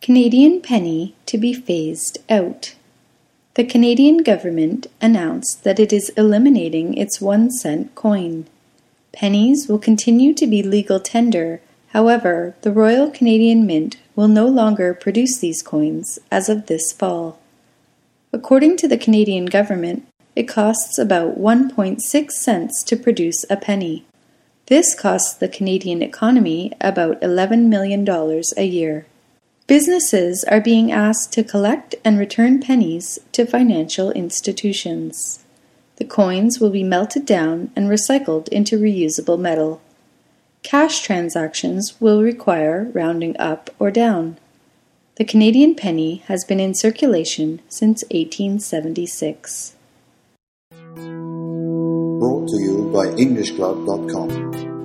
Canadian penny to be phased out. The Canadian government announced that it is eliminating its 1-cent coin. Pennies will continue to be legal tender, however, the Royal Canadian Mint will no longer produce these coins as of this fall. According to the Canadian government, it costs about 1.6 cents to produce a penny. This costs the Canadian economy about $11 million a year. Businesses are being asked to collect and return pennies to financial institutions. The coins will be melted down and recycled into reusable metal. Cash transactions will require rounding up or down. The Canadian penny has been in circulation since 1876. Brought to you by EnglishClub.com.